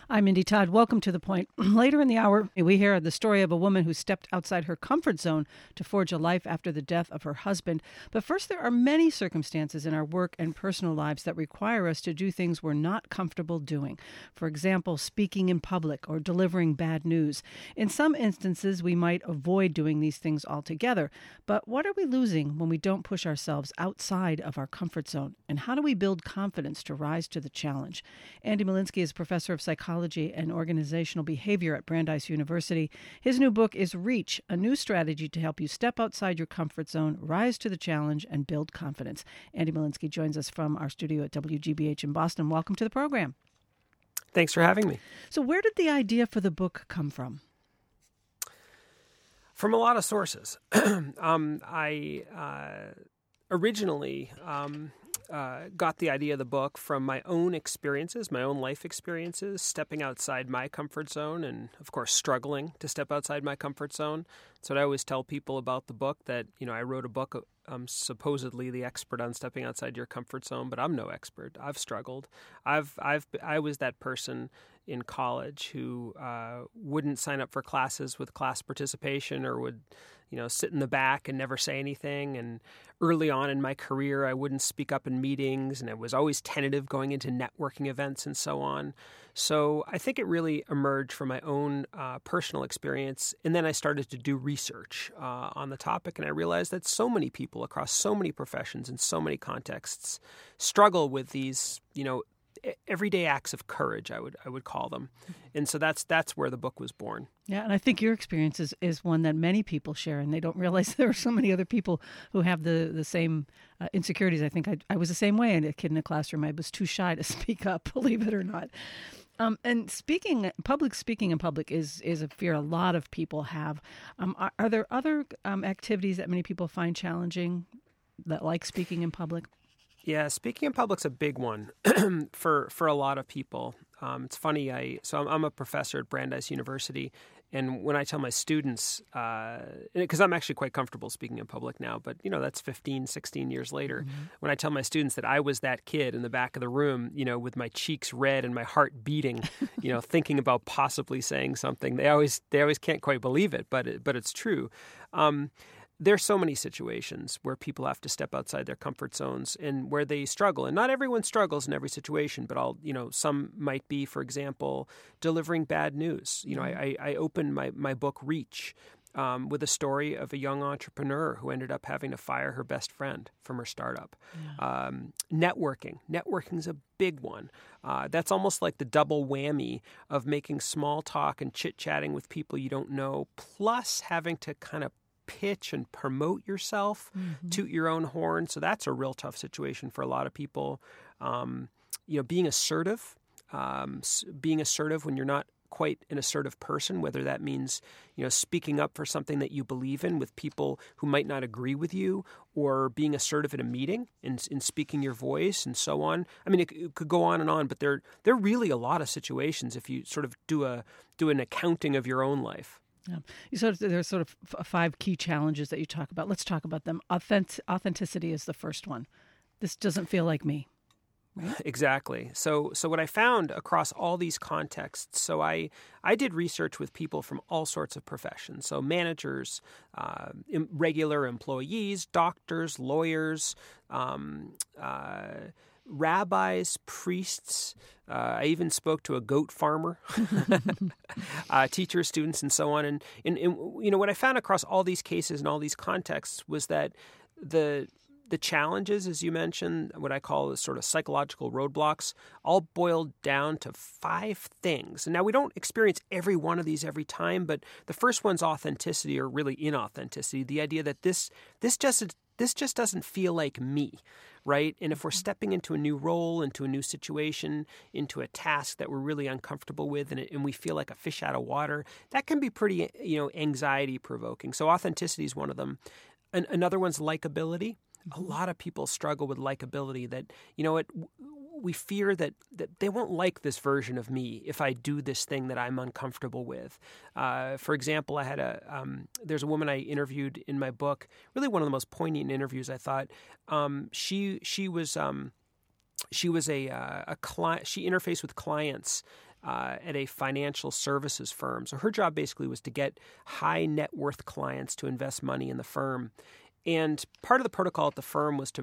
I'm Mindy Todd. Welcome to The Point. Later in the hour, we hear the story of a woman who stepped outside her comfort zone to forge a life after the death of her husband. But first, there are many circumstances in our work and personal lives that require us to do things we're not comfortable doing. For example, speaking in public or delivering bad news. In some instances, we might avoid doing these things altogether. But what are we losing when we don't push ourselves outside of our comfort zone? And how do we build confidence to rise to the challenge? Andy Molinsky is professor of psychology and organizational behavior at Brandeis University. His new book is Reach, a new strategy to help you step outside your comfort zone, rise to the challenge, and build confidence. Andy Molinsky joins us from our studio at WGBH in Boston. Welcome to the program. Thanks for having me. So where did the idea for the book come from? From a lot of sources. I originally got the idea of the book from my own experiences, my own life experiences, stepping outside my comfort zone and, of course, struggling to step outside my comfort zone. So I always tell people about the book that, I wrote a book, supposedly the expert on stepping outside your comfort zone, but I'm no expert. I've struggled. I was that person in college who wouldn't sign up for classes with class participation or would sit in the back and never say anything. And early on in my career, I wouldn't speak up in meetings, and I was always tentative going into networking events and so on. So I think it really emerged from my own personal experience. And then I started to do research on the topic, and I realized that so many people across so many professions and so many contexts struggle with these, everyday acts of courage, I would call them. And so that's where the book was born. Yeah, and I think your experience is one that many people share, and they don't realize there are so many other people who have the same insecurities. I think I was the same way. A kid in a classroom, I was too shy to speak up, believe it or not. And public speaking in public is a fear a lot of people have. Are there other activities that many people find challenging, that like speaking in public? Yeah, speaking in public's a big one for a lot of people. It's funny. I'm a professor at Brandeis University, and when I tell my students, because I'm actually quite comfortable speaking in public now, but that's 15, 16 years later. Mm-hmm. When I tell my students that I was that kid in the back of the room, with my cheeks red and my heart beating, thinking about possibly saying something, they always can't quite believe it, but it's true. There's so many situations where people have to step outside their comfort zones and where they struggle. And not everyone struggles in every situation, but some might be, for example, delivering bad news. I opened my book, Reach, with a story of a young entrepreneur who ended up having to fire her best friend from her startup. Yeah. Networking is a big one. That's almost like the double whammy of making small talk and chit-chatting with people you don't know, plus having to kind of pitch and promote yourself, toot your own horn. So that's a real tough situation for a lot of people. Being assertive when you're not quite an assertive person, whether that means, speaking up for something that you believe in with people who might not agree with you, or being assertive at a meeting in speaking your voice and so on. I mean, it could go on, but there are really a lot of situations if you sort of do an accounting of your own life. Yeah. There's sort of 5 key challenges that you talk about. Let's talk about them. Authenticity is the first one. This doesn't feel like me. Right? Exactly. So what I found across all these contexts, so I did research with people from all sorts of professions. So managers, regular employees, doctors, lawyers, rabbis, priests. I even spoke to a goat farmer, teachers, students, and so on. And what I found across all these cases and all these contexts was that the challenges, as you mentioned, what I call sort of psychological roadblocks, all boiled down to 5 things. And now we don't experience every one of these every time, but the first one's authenticity, or really inauthenticity, the idea that this just doesn't feel like me, right? And if we're stepping into a new role, into a new situation, into a task that we're really uncomfortable with, and we feel like a fish out of water, that can be pretty, anxiety provoking. So authenticity is one of them. Another one's likability. A lot of people struggle with likability, that, we fear that they won't like this version of me if I do this thing that I'm uncomfortable with. For example, I had there's a woman I interviewed in my book, really one of the most poignant interviews, I thought. She was a client. She interfaced with clients at a financial services firm. So her job basically was to get high net worth clients to invest money in the firm. And part of the protocol at the firm was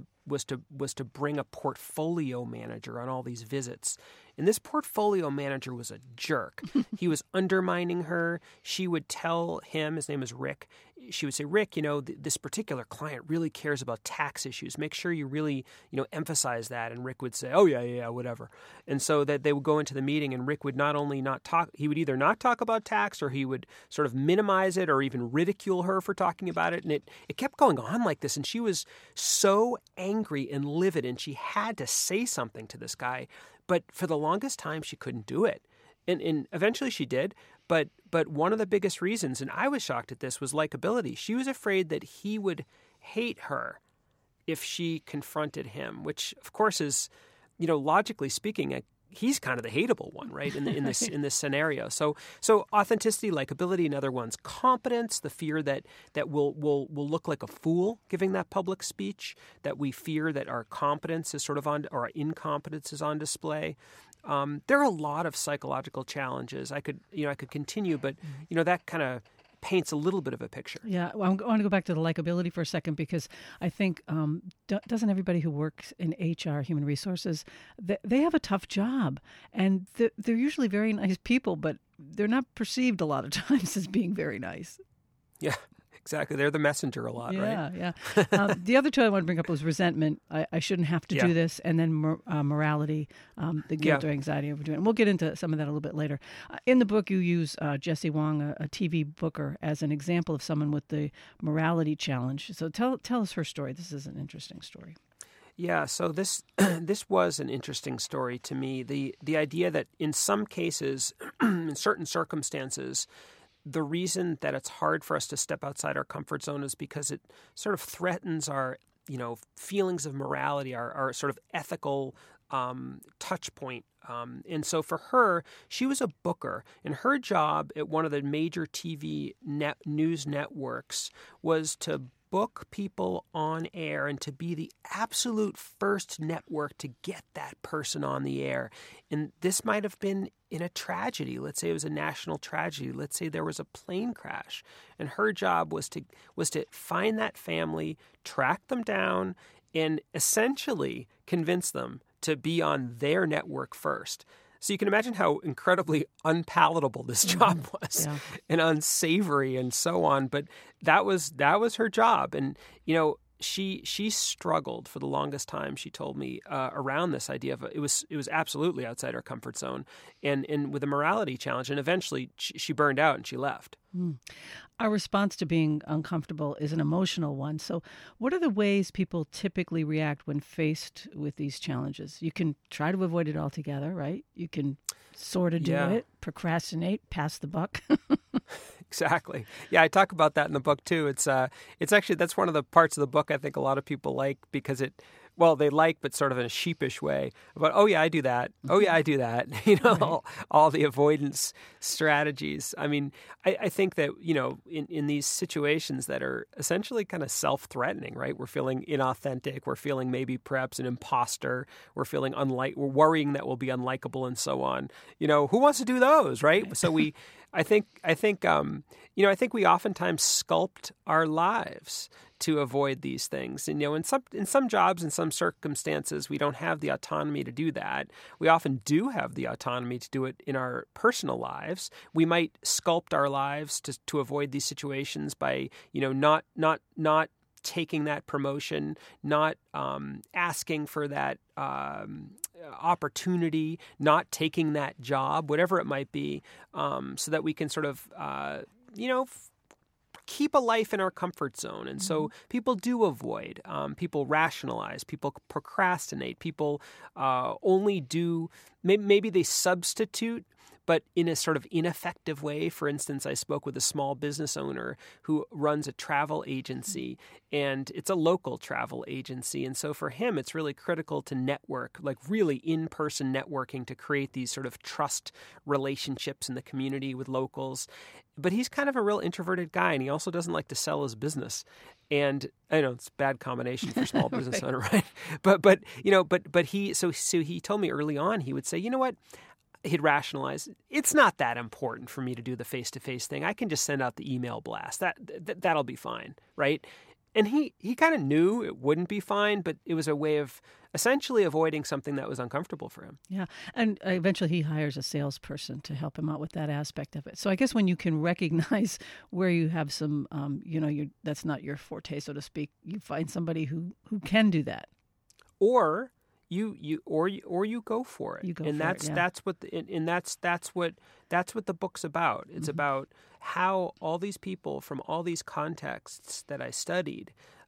to bring a portfolio manager on all these visits. And this portfolio manager was a jerk. He was undermining her. She would tell him, his name is Rick, she would say, Rick, this particular client really cares about tax issues. Make sure you really, emphasize that. And Rick would say, oh, yeah, whatever. And so that they would go into the meeting and Rick would not only not talk, he would either not talk about tax or he would sort of minimize it or even ridicule her for talking about it. And it kept going on like this. And she was so angry and livid and she had to say something to this guy. But for the longest time, she couldn't do it. And eventually she did. But one of the biggest reasons, and I was shocked at this, was likability. She was afraid that he would hate her if she confronted him, which, of course, is, logically speaking, he's kind of the hateable one, right? In this scenario. So authenticity, likability, another one's competence, the fear that we'll look like a fool giving that public speech, that we fear that our competence is sort of on, or our incompetence is on display. There are a lot of psychological challenges. I could continue, but that kind of paints a little bit of a picture. Yeah, well, I want to go back to the likability for a second because I think doesn't everybody who works in HR, human resources, they have a tough job, and they're usually very nice people, but they're not perceived a lot of times as being very nice. Yeah. Exactly. They're the messenger a lot, right? Yeah. The other two I want to bring up was resentment. I shouldn't have to do this. And then morality, the guilt or anxiety over doing it. And we'll get into some of that a little bit later. In the book, you use Jesse Wong, a TV booker, as an example of someone with the morality challenge. So tell us her story. This is an interesting story. Yeah, so this was an interesting story to me. The idea that in some cases, in certain circumstances, the reason that it's hard for us to step outside our comfort zone is because it sort of threatens our, feelings of morality, our sort of ethical touch point. And so for her, she was a booker, and her job at one of the major TV news networks was to book people on air and to be the absolute first network to get that person on the air. And this might have been in a tragedy. Let's say it was a national tragedy. Let's say there was a plane crash. And her job was to find that family, track them down, and essentially convince them to be on their network first. So you can imagine how incredibly unpalatable this job was and unsavory and so on. But that was her job. And, she struggled for the longest time, she told me, around this idea of it was absolutely outside her comfort zone and with a morality challenge. And eventually she burned out and she left. Our response to being uncomfortable is an emotional one. So what are the ways people typically react when faced with these challenges? You can try to avoid it altogether, right? You can sort of do it, procrastinate, pass the buck. Exactly. Yeah, I talk about that in the book too. It's actually, that's one of the parts of the book I think a lot of people like because they like, but sort of in a sheepish way about, oh yeah, I do that. Oh yeah, I do that. Right. all the avoidance strategies. I mean, I think that, in these situations that are essentially kind of self-threatening, right? We're feeling inauthentic. We're feeling maybe perhaps an imposter. We're feeling we're worrying that we'll be unlikable and so on. Who wants to do those, right? So I think we oftentimes sculpt our lives to avoid these things. And, in some jobs, in some circumstances, we don't have the autonomy to do that. We often do have the autonomy to do it in our personal lives. We might sculpt our lives to avoid these situations by, not taking that promotion, not asking for that opportunity, not taking that job, whatever it might be, so that we can sort of, keep a life in our comfort zone. And so people do avoid, people rationalize, people procrastinate, people only do, maybe they substitute, but in a sort of ineffective way. For instance, I spoke with a small business owner who runs a travel agency, and it's a local travel agency. And so for him, it's really critical to network, like really in-person networking to create these sort of trust relationships in the community with locals. But he's kind of a real introverted guy, and he also doesn't like to sell his business. And I know it's a bad combination for small business owner, right? But he told me early on, he would say, you know what? he'd rationalize, it's not that important for me to do the face-to-face thing. I can just send out the email blast. That'll be fine, right? And he kind of knew it wouldn't be fine, but it was a way of essentially avoiding something that was uncomfortable for him. Yeah. And eventually he hires a salesperson to help him out with that aspect of it. So I guess when you can recognize where you have some, that's not your forte, so to speak, you find somebody who can do that. Or you go for it. You go and for that's it, yeah. that's what the book's about. It's about how all these people from all these contexts that I studied,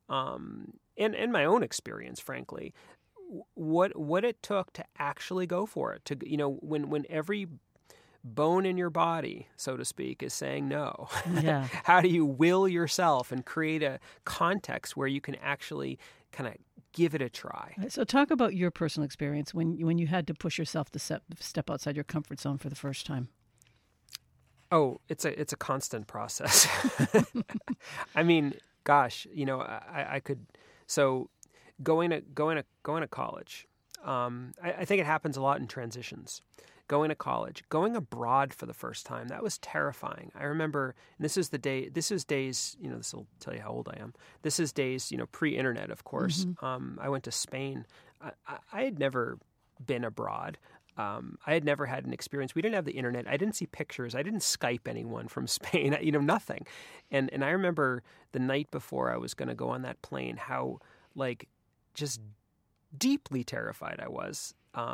and my own experience, frankly, what it took to actually go for it. To when every bone in your body, so to speak, is saying no. Yeah. How do you will yourself and create a context where you can actually kind of give it a try? So talk about your personal experience when you had to push yourself to step outside your comfort zone for the first time. Oh, it's a constant process. I mean, gosh, I could. So going to college, I think it happens a lot in transitions. Going to college, going abroad for the first time, that was terrifying. I remember, and this is days, this will tell you how old I am. This is days, pre-internet, of course. Mm-hmm. I went to Spain. I had never been abroad. I had never had an experience. We didn't have the internet. I didn't see pictures. I didn't Skype anyone from Spain, nothing. And I remember the night before I was going to go on that plane, how just deeply terrified I was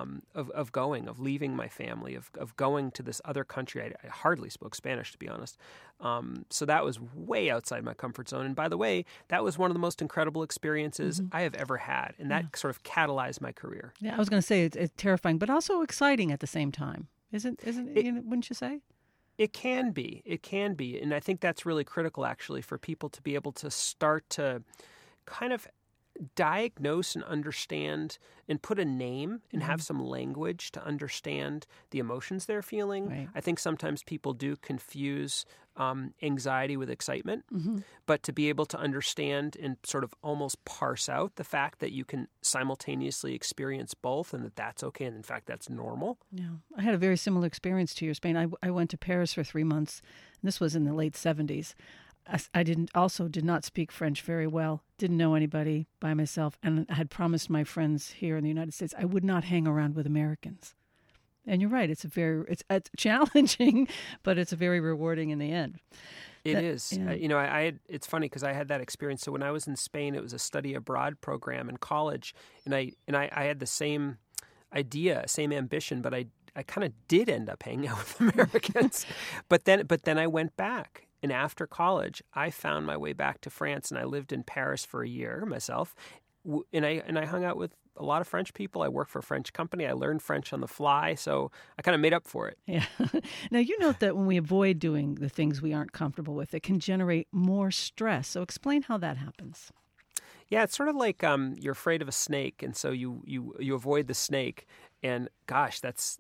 of leaving my family, of going to this other country. I hardly spoke Spanish, to be honest. So that was way outside my comfort zone. And by the way, that was one of the most incredible experiences I have ever had. And that sort of catalyzed my career. Yeah, I was going to say it's terrifying, but also exciting at the same time. Isn't it, wouldn't you say? It can be. And I think that's really critical, actually, for people to be able to start to kind of diagnose and understand and put a name and have some language to understand the emotions they're feeling. Right. I think sometimes people do confuse anxiety with excitement, but to be able to understand and sort of almost parse out the fact that you can simultaneously experience both and that's okay, and in fact that's normal. Yeah, I had a very similar experience to your Spain. I went to Paris for 3 months, and this was in the late 70s. I did not speak French very well, didn't know anybody by myself, and I had promised my friends here in the United States I would not hang around with Americans. And you're right, it's challenging, but it's very rewarding in the end. It is. Yeah. It's funny because I had that experience. So when I was in Spain, it was a study abroad program in college, and I had the same idea, same ambition, but I kind of did end up hanging out with Americans. but then I went back. And after college, I found my way back to France, and I lived in Paris for a year myself. And I hung out with a lot of French people. I worked for a French company. I learned French on the fly, so I kind of made up for it. Yeah. Now, you note that when we avoid doing the things we aren't comfortable with, it can generate more stress. So explain how that happens. Yeah, it's sort of like you're afraid of a snake, and so you avoid the snake. And gosh, that's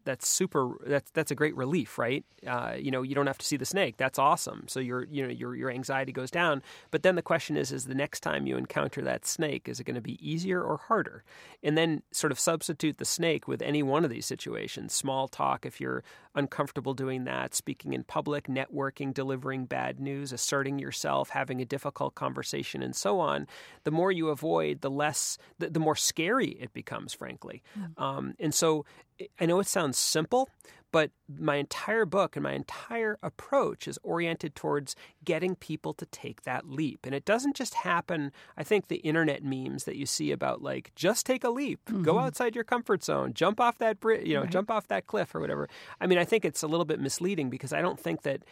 a great relief, right? You don't have to see the snake. That's awesome. So your anxiety goes down. But then the question is the next time you encounter that snake, is it going to be easier or harder? And then sort of substitute the snake with any one of these situations. Small talk, if you're uncomfortable doing that, speaking in public, networking, delivering bad news, asserting yourself, having a difficult conversation, and so on. The more you avoid, the more scary it becomes, frankly. And so I know it sounds simple, but my entire book and my entire approach is oriented towards getting people to take that leap. And it doesn't just happen. I think the internet memes that you see about just take a leap, go outside your comfort zone, jump off that bridge, jump off that cliff or whatever. I mean, I think it's a little bit misleading because I don't think that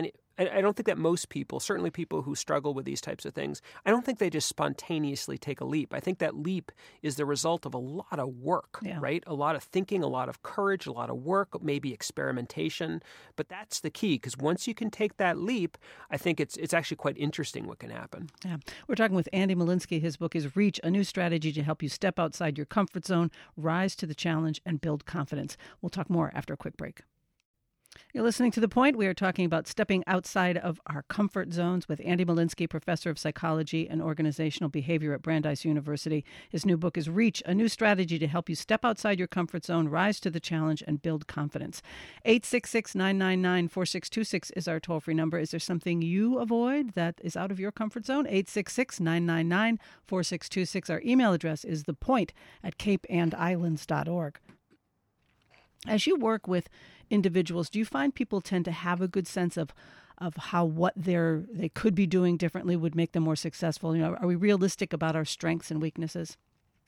most people, certainly people who struggle with these types of things, I don't think they just spontaneously take a leap. I think that leap is the result of a lot of work, right? A lot of thinking, a lot of courage, a lot of work, maybe experimentation. But that's the key, because once you can take that leap, I think it's actually quite interesting what can happen. Yeah. We're talking with Andy Molinsky. His book is Reach, a new strategy to help you step outside your comfort zone, rise to the challenge, and build confidence. We'll talk more after a quick break. You're listening to The Point. We are talking about stepping outside of our comfort zones with Andy Molinsky, professor of psychology and organizational behavior at Brandeis University. His new book is Reach, a new strategy to help you step outside your comfort zone, rise to the challenge, and build confidence. 866-999-4626 is our toll-free number. Is there something you avoid that is out of your comfort zone? 866-999-4626. Our email address is thepoint@capeandislands.org. As you work with individuals, do you find people tend to have a good sense of how what they could be doing differently would make them more successful? Are we realistic about our strengths and weaknesses?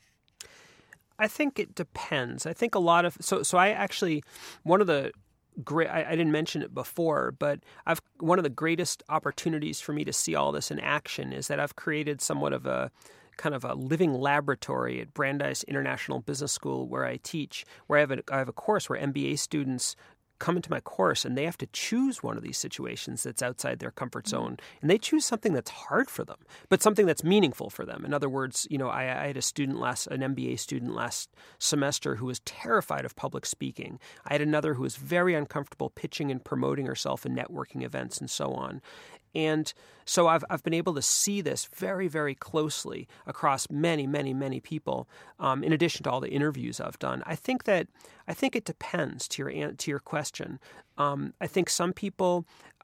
I think it depends. I think a lot of so I actually one of the great I didn't mention it before, but one of the greatest opportunities for me to see all this in action is that I've created somewhat of a kind of a living laboratory at Brandeis International Business School where I teach, where I have a course where MBA students come into my course and they have to choose one of these situations that's outside their comfort zone. And they choose something that's hard for them, but something that's meaningful for them. In other words, I had an MBA student last semester who was terrified of public speaking. I had another who was very uncomfortable pitching and promoting herself in networking events and so on. And so I've been able to see this very, very closely across many, many, many people. In addition to all the interviews I've done, I think it depends to your question. I think some people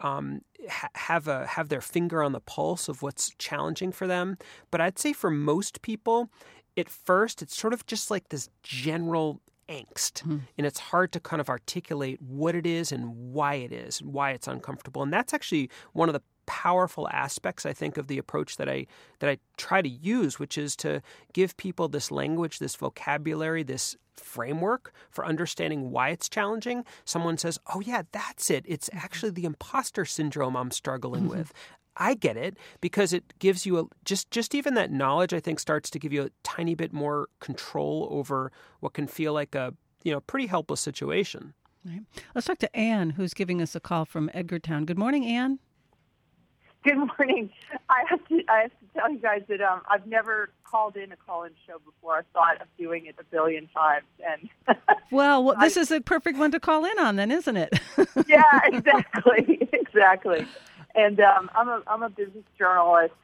have their finger on the pulse of what's challenging for them, but I'd say for most people, at first it's sort of just like this general angst, and it's hard to kind of articulate what it is and why it's uncomfortable. And that's actually one of the powerful aspects, I think, of the approach that I try to use, which is to give people this language, this vocabulary, this framework for understanding why it's challenging. Someone says, oh yeah, that's it. It's actually the imposter syndrome I'm struggling with. I get it, because it gives you just even that knowledge, I think, starts to give you a tiny bit more control over what can feel like a pretty helpless situation. Right. Let's talk to Anne, who's giving us a call from Edgartown. Good morning, Anne. Good morning. I have to tell you guys that I've never called in a call-in show before. I thought of doing it a billion times, and well, this is a perfect one to call in on, then, isn't it? Yeah, exactly. And I'm a business journalist,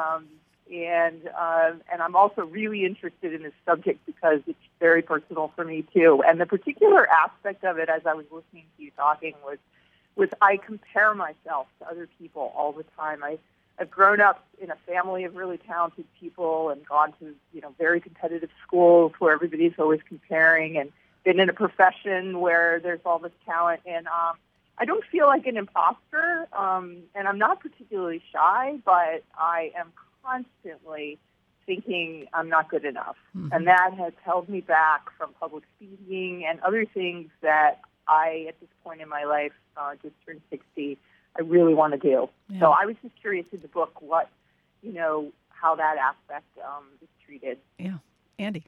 and I'm also really interested in this subject because it's very personal for me too. And the particular aspect of it, as I was listening to you talking, was I compare myself to other people all the time. I've grown up in a family of really talented people and gone to very competitive schools where everybody's always comparing, and been in a profession where there's all this talent, and I don't feel like an imposter, and I'm not particularly shy, but I am constantly thinking I'm not good enough. Mm-hmm. And that has held me back from public speaking and other things that I, at this point in my life, just turned 60, I really want to do. Yeah. So I was just curious in the book how that aspect is treated. Yeah. Andy.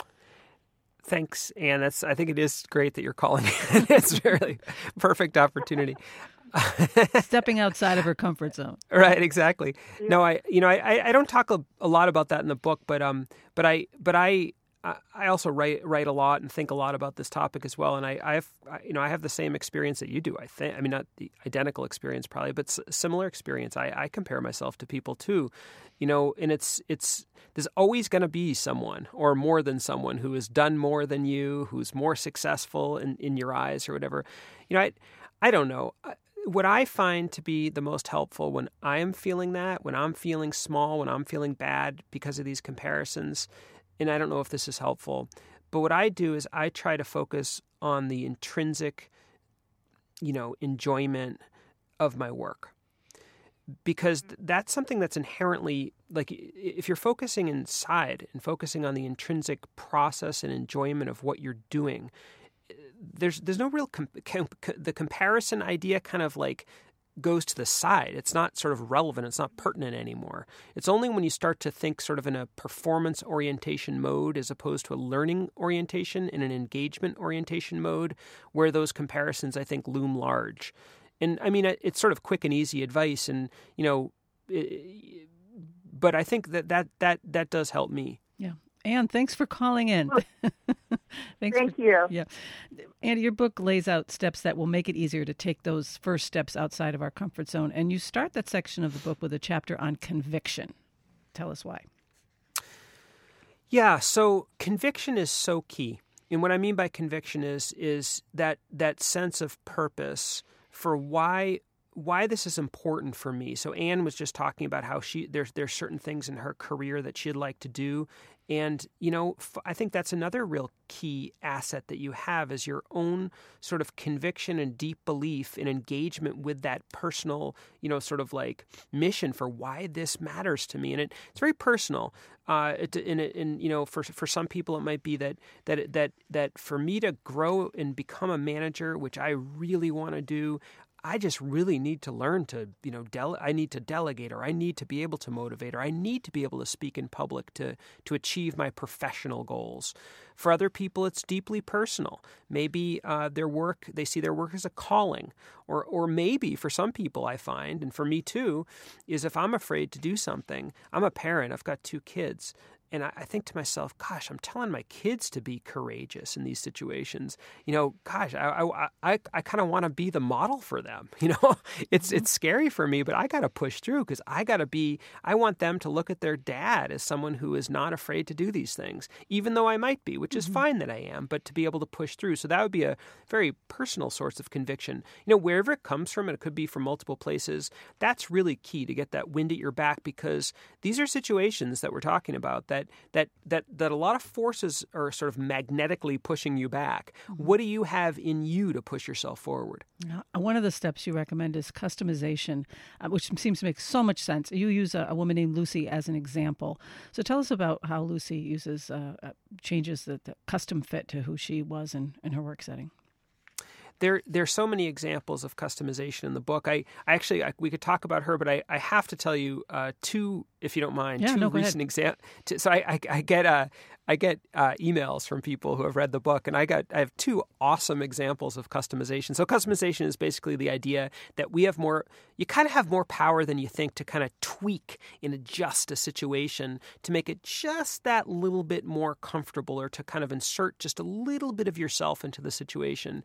Thanks, Anne. I think it is great that you're calling. It's really perfect opportunity. Stepping outside of her comfort zone. Right, exactly. Yeah. No, I don't talk a lot about that in the book, but I also write a lot and think a lot about this topic as well. And I have the same experience that you do. I mean, not the identical experience probably, but similar experience. I compare myself to people too, and it's there's always going to be someone or more than someone who has done more than you, who's more successful in your eyes or whatever. I don't know. What I find to be the most helpful when I am feeling that, when I'm feeling small, when I'm feeling bad because of these comparisons, and I don't know if this is helpful, but what I do is I try to focus on the intrinsic, enjoyment of my work. Because that's something that's inherently, like, if you're focusing inside and focusing on the intrinsic process and enjoyment of what you're doing, there's no real, the comparison idea kind of like goes to the side. It's not sort of relevant. It's not pertinent anymore. It's only when you start to think sort of in a performance orientation mode as opposed to a learning orientation and an engagement orientation mode where those comparisons, I think, loom large. And I mean, it's sort of quick and easy advice, and but I think that does help me. Yeah, Anne, thanks for calling in. Thank you. Yeah. Andy, your book lays out steps that will make it easier to take those first steps outside of our comfort zone. And you start that section of the book with a chapter on conviction. Tell us why. Yeah, so conviction is so key. And what I mean by conviction is that sense of purpose for why this is important for me. So Anne was just talking about how there's certain things in her career that she'd like to do. And, I think that's another real key asset that you have is your own sort of conviction and deep belief and engagement with that personal, sort of like mission for why this matters to me. And it's very personal. For some people, it might be that for me to grow and become a manager, which I really want to do, I just really need to learn to, I need to delegate, or I need to be able to motivate, or I need to be able to speak in public to achieve my professional goals. For other people, it's deeply personal. Maybe they see their work as a calling, or maybe for some people I find, and for me too, is if I'm afraid to do something, I'm a parent, I've got 2 kids. And I think to myself, gosh, I'm telling my kids to be courageous in these situations. Gosh, I kind of want to be the model for them. It's scary for me, but I got to push through because I want them to look at their dad as someone who is not afraid to do these things, even though I might be, which is fine that I am, but to be able to push through. So that would be a very personal source of conviction. Wherever it comes from, and it could be from multiple places, that's really key to get that wind at your back, because these are situations that we're talking about that a lot of forces are sort of magnetically pushing you back. What do you have in you to push yourself forward? One of the steps you recommend is customization, which seems to make so much sense. You use a woman named Lucy as an example. So tell us about how Lucy uses changes the custom fit to who she was in her work setting. There's so many examples of customization in the book. We could talk about her, but I have to tell you 2, if you don't mind, 2 recent examples. So I get emails from people who have read the book, and I have 2 awesome examples of customization. So customization is basically the idea that you kind of have more power than you think to kind of tweak and adjust a situation to make it just that little bit more comfortable, or to kind of insert just a little bit of yourself into the situation,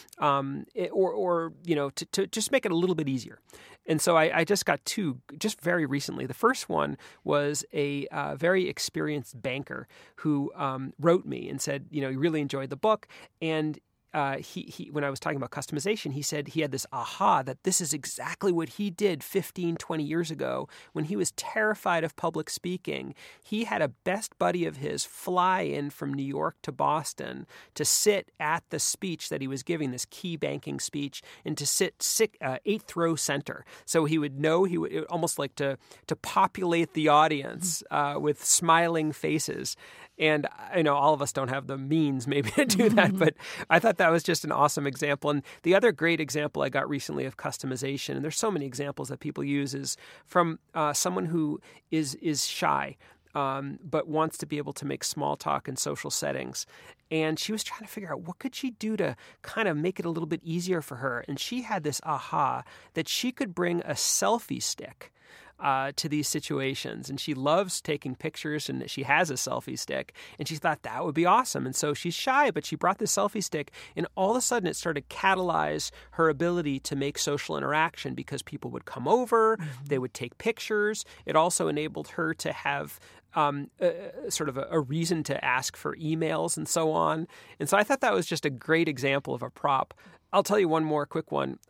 to just make it a little bit easier. And so I just got 2 just very recently. The first one was a very experienced banker who wrote me and said, he really enjoyed the book. And he when I was talking about customization, he said he had this aha that this is exactly what he did 15, 20 years ago when he was terrified of public speaking. He had a best buddy of his fly in from New York to Boston to sit at the speech that he was giving, this key banking speech, and to sit 8th row center. So he would almost like to populate the audience with smiling faces. And I know all of us don't have the means maybe to do that, but I thought that was just an awesome example. And the other great example I got recently of customization, and there's so many examples that people use, is from someone who is shy, but wants to be able to make small talk in social settings. And she was trying to figure out what could she do to kind of make it a little bit easier for her. And she had this aha that she could bring a selfie stick to these situations. And she loves taking pictures, and she has a selfie stick. And she thought that would be awesome. And so she's shy, but she brought this selfie stick, and all of a sudden it started to catalyze her ability to make social interaction, because people would come over, they would take pictures. It also enabled her to have sort of a reason to ask for emails and so on. And so I thought that was just a great example of a prop. I'll tell you one more quick one.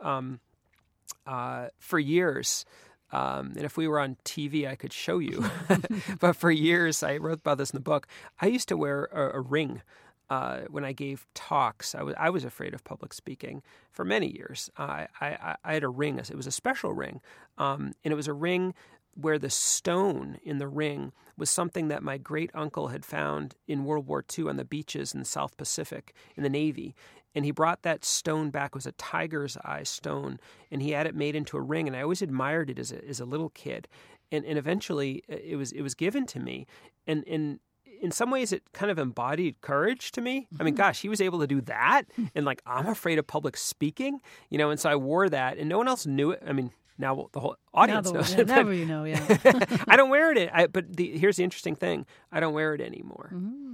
For years, and if we were on TV, I could show you. But for years, I wrote about this in the book, I used to wear a ring when I gave talks. I was afraid of public speaking for many years. I had a ring. It was a special ring. And it was a ring where the stone in the ring was something that my great uncle had found in World War II on the beaches in the South Pacific in the Navy. And he brought that stone back. It was a tiger's eye stone, and he had it made into a ring. And I always admired it as a little kid. And eventually it was given to me. And in some ways it kind of embodied courage to me. I mean, gosh, he was able to do that. And like, I'm afraid of public speaking, and so I wore that, and no one else knew it. I mean, now the whole audience knows it. Never, yeah. I don't wear it. But here's the interesting thing. I don't wear it anymore.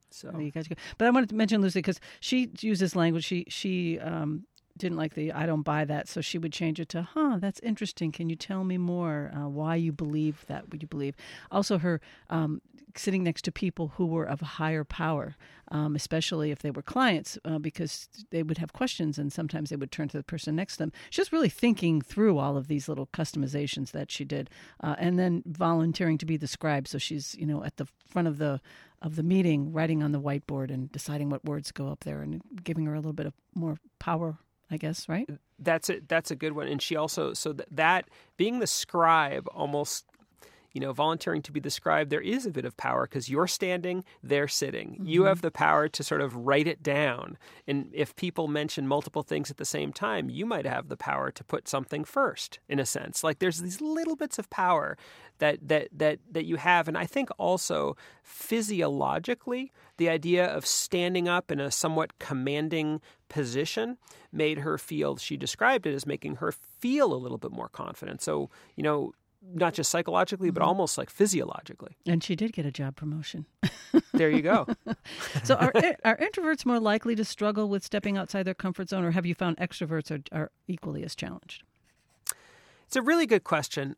So, you guys, but I wanted to mention Lucy because she uses language. She didn't like the "I don't buy that," so she would change it to "That's interesting. Can you tell me more? Why you believe that? Would you believe?" Also, her sitting next to people who were of higher power, especially if they were clients, because they would have questions, and sometimes they would turn to the person next to them. She's really thinking through all of these little customizations that she did, and then volunteering to be the scribe. So she's at the front of the meeting, writing on the whiteboard and deciding what words go up there, and giving her a little bit of more power, I guess, right? That's it. That's a good one. And she also, that being the scribe, almost, volunteering to be the scribe, there is a bit of power because you're standing, they're sitting. Mm-hmm. You have the power to sort of write it down. And if people mention multiple things at the same time, you might have the power to put something first, in a sense. Like there's these little bits of power that you have. And I think also physiologically, the idea of standing up in a somewhat commanding position made her feel, she described it as making her feel a little bit more confident. So, not just psychologically, but almost like physiologically. And she did get a job promotion. There you go. So are introverts more likely to struggle with stepping outside their comfort zone, or have you found extroverts are equally as challenged? It's a really good question.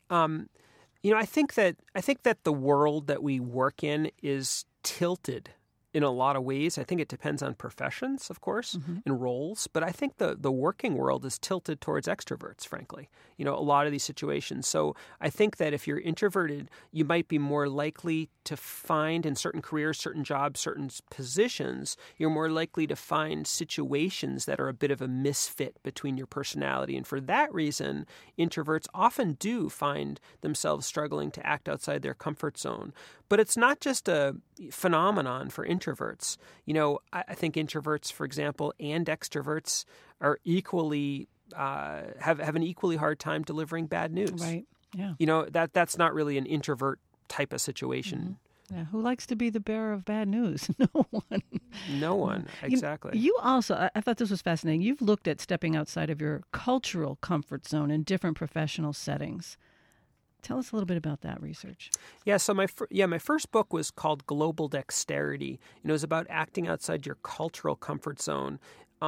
I think that the world that we work in is tilted in a lot of ways. I think it depends on professions, of course, and roles. But I think the working world is tilted towards extroverts, frankly, a lot of these situations. So I think that if you're introverted, you might be more likely to find in certain careers, certain jobs, certain positions, you're more likely to find situations that are a bit of a misfit between your personality. And for that reason, introverts often do find themselves struggling to act outside their comfort zone. But it's not just a phenomenon for introverts. I think introverts, for example, and extroverts are equally have an equally hard time delivering bad news. Right. Yeah. That's not really an introvert type of situation. Mm-hmm. Yeah. Who likes to be the bearer of bad news? No one. No one. Exactly. You also, I thought this was fascinating. You've looked at stepping outside of your cultural comfort zone in different professional settings. Tell us a little bit about that research. Yeah, so my first book was called Global Dexterity. It was about acting outside your cultural comfort zone.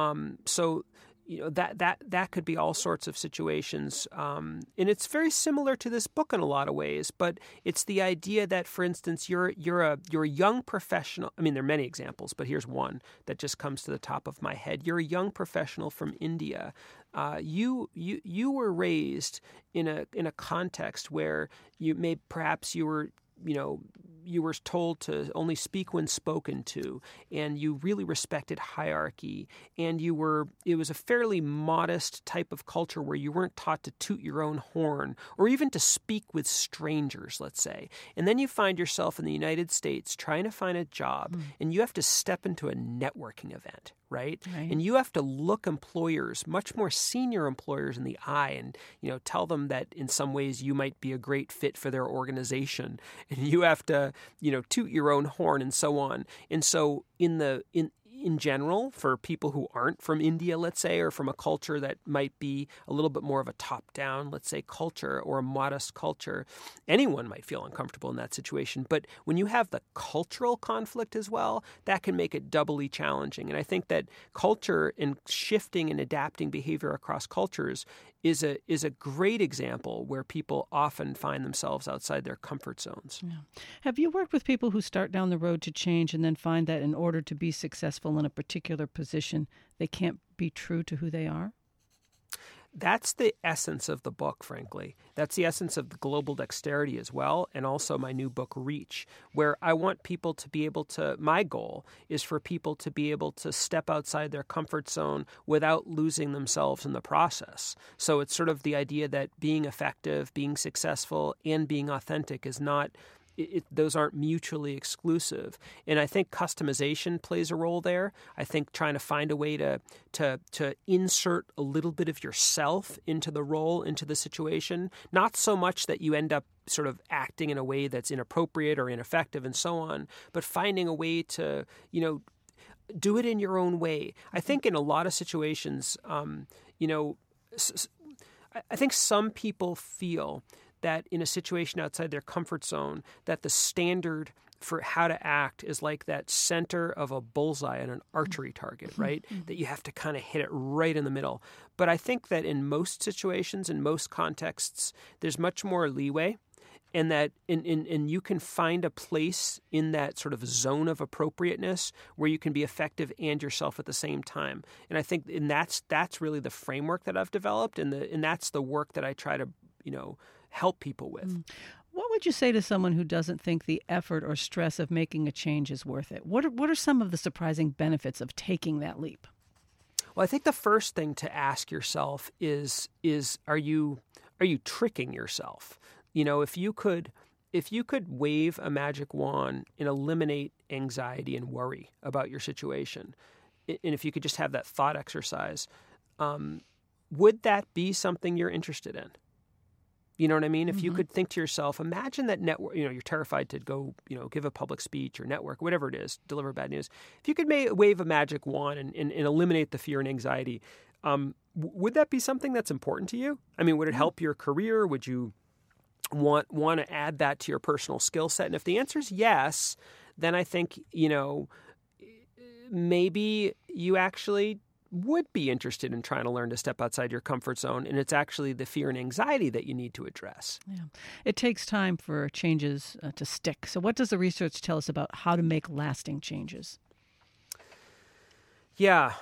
That could be all sorts of situations, and it's very similar to this book in a lot of ways. But it's the idea that, for instance, you're a young professional. I mean, there are many examples, but here's one that just comes to the top of my head. You're a young professional from India. You were raised in a context where you were told to only speak when spoken to, and you really respected hierarchy, and it was a fairly modest type of culture where you weren't taught to toot your own horn or even to speak with strangers, let's say. And then you find yourself in the United States trying to find a job, and you have to step into a networking event. Right? And you have to look employers, much more senior employers, in the eye and, tell them that in some ways you might be a great fit for their organization. And you have to, toot your own horn and so on. And so in general, for people who aren't from India, let's say, or from a culture that might be a little bit more of a top-down, let's say, culture or a modest culture, anyone might feel uncomfortable in that situation. But when you have the cultural conflict as well, that can make it doubly challenging. And I think that culture and shifting and adapting behavior across cultures is a great example where people often find themselves outside their comfort zones. Yeah. Have you worked with people who start down the road to change and then find that in order to be successful in a particular position, they can't be true to who they are? That's the essence of the book, frankly. That's the essence of the Global Dexterity as well, and also my new book, Reach, where I want people to be able to, my goal is for people to be able to step outside their comfort zone without losing themselves in the process. So it's sort of the idea that being effective, being successful, and being authentic is not those aren't mutually exclusive. And I think customization plays a role there. I think trying to find a way to insert a little bit of yourself into the role, into the situation, not so much that you end up sort of acting in a way that's inappropriate or ineffective and so on, but finding a way to, do it in your own way. I think in a lot of situations, I think some people feel that in a situation outside their comfort zone, that the standard for how to act is like that center of a bullseye on an archery target, right? That you have to kind of hit it right in the middle. But I think that in most situations, in most contexts, there's much more leeway. And that and you can find a place in that sort of zone of appropriateness where you can be effective and yourself at the same time. And I think that's really the framework that I've developed, and that's the work that I try to help people with. What would you say to someone who doesn't think the effort or stress of making a change is worth it? What are some of the surprising benefits of taking that leap? Well, I think the first thing to ask yourself is are you tricking yourself? If you could wave a magic wand and eliminate anxiety and worry about your situation, and if you could just have that thought exercise, would that be something you're interested in? You know what I mean? If you could think to yourself, imagine that network, you're terrified to go, give a public speech or network, whatever it is, deliver bad news. If you could wave a magic wand and eliminate the fear and anxiety, would that be something that's important to you? I mean, would it help your career? Would you want to add that to your personal skill set? And if the answer is yes, then I think, maybe you actually would be interested in trying to learn to step outside your comfort zone. And it's actually the fear and anxiety that you need to address. Yeah. It takes time for changes to stick. So what does the research tell us about how to make lasting changes? Yeah.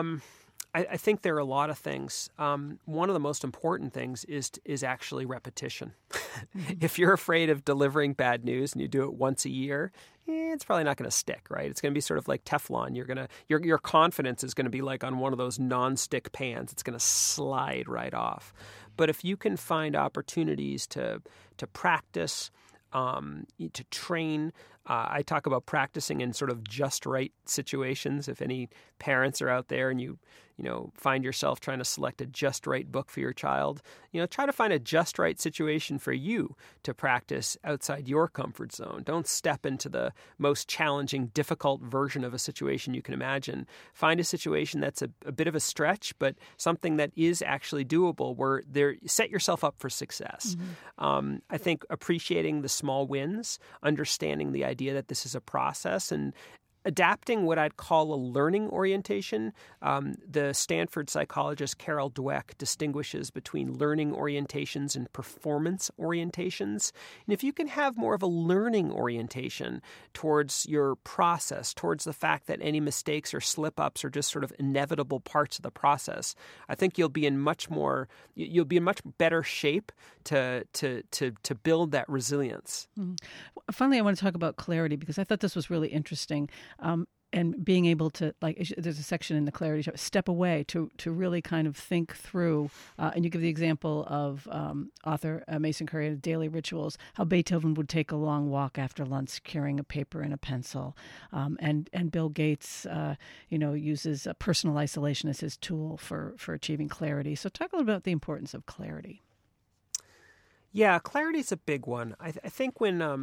I think there are a lot of things. One of the most important things is actually repetition. If you're afraid of delivering bad news and you do it once a year, it's probably not going to stick, right? It's going to be sort of like Teflon. Your confidence is going to be like on one of those non-stick pans. It's going to slide right off. But if you can find opportunities to practice, to train. I talk about practicing in sort of just right situations. If any parents are out there and you find yourself trying to select a just right book for your child, try to find a just right situation for you to practice outside your comfort zone. Don't step into the most challenging, difficult version of a situation you can imagine. Find a situation that's a bit of a stretch, but something that is actually doable, where set yourself up for success. I think appreciating the small wins, understanding the idea that this is a process, and adapting what I'd call a learning orientation. The Stanford psychologist Carol Dweck distinguishes between learning orientations and performance orientations. And if you can have more of a learning orientation towards your process, towards the fact that any mistakes or slip-ups are just sort of inevitable parts of the process, I think you'll be in much better shape to build that resilience. Finally, I want to talk about clarity, because I thought this was really interesting. And being able to, there's a section in the Clarity chapter, step away to really kind of think through. And you give the example of author Mason Curry, Daily Rituals, how Beethoven would take a long walk after lunch carrying a paper and a pencil. And Bill Gates, uses personal isolation as his tool for achieving clarity. So talk a little about the importance of clarity. Yeah, clarity is a big one. I think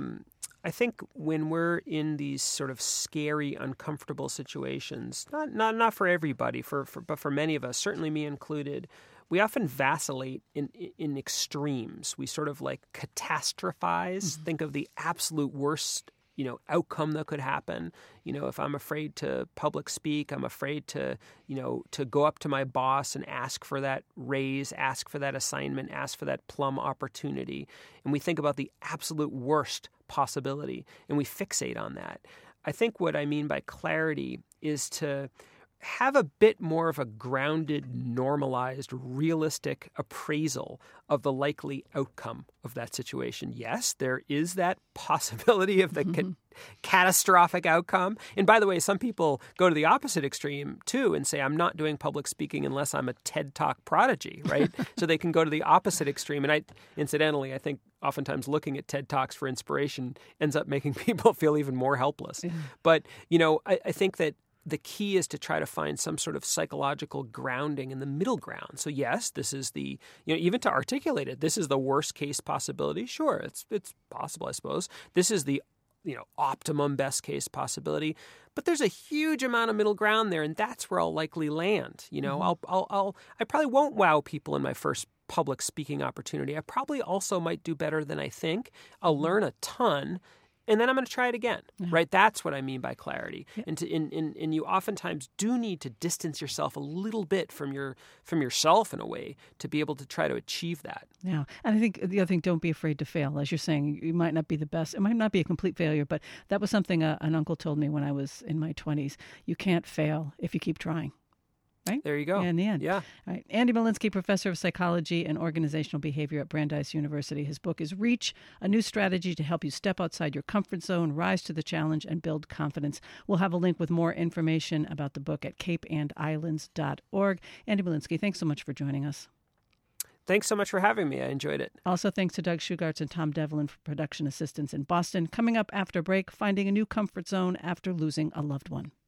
when we're in these sort of scary, uncomfortable situations, not for everybody, but for many of us, certainly me included, we often vacillate in extremes. We sort of like catastrophize, think of the absolute worst outcome that could happen. If I'm afraid to public speak, I'm afraid to go up to my boss and ask for that raise, ask for that assignment, ask for that plum opportunity. And we think about the absolute worst possibility and we fixate on that. I think what I mean by clarity is to have a bit more of a grounded, normalized, realistic appraisal of the likely outcome of that situation. Yes, there is that possibility of the catastrophic outcome. And by the way, some people go to the opposite extreme too and say, I'm not doing public speaking unless I'm a TED Talk prodigy, right? So they can go to the opposite extreme. And I think oftentimes looking at TED Talks for inspiration ends up making people feel even more helpless. But, I think that the key is to try to find some sort of psychological grounding in the middle ground. So yes, this is the, even to articulate it, this is the worst case possibility. Sure, it's possible, I suppose. This is the, optimum best case possibility. But there's a huge amount of middle ground there, and that's where I'll likely land. I probably won't wow people in my first public speaking opportunity. I probably also might do better than I think. I'll learn a ton. and then I'm going to try it again, Yeah. right? That's what I mean by clarity. Yeah. And you oftentimes do need to distance yourself a little bit from yourself in a way to be able to try to achieve that. Yeah. And I think the other thing, don't be afraid to fail. As you're saying, you might not be the best. It might not be a complete failure, but that was something an uncle told me when I was in my 20s. You can't fail if you keep trying. Right? There you go. Yeah, in the end. Yeah. All right. Andy Molinsky, professor of psychology and organizational behavior at Brandeis University. His book is Reach, a new strategy to help you step outside your comfort zone, rise to the challenge, and build confidence. We'll have a link with more information about the book at capeandislands.org. Andy Molinsky, thanks so much for joining us. Thanks so much for having me. I enjoyed it. Also, thanks to Doug Shugarts and Tom Devlin for production assistance in Boston. Coming up after break, finding a new comfort zone after losing a loved one.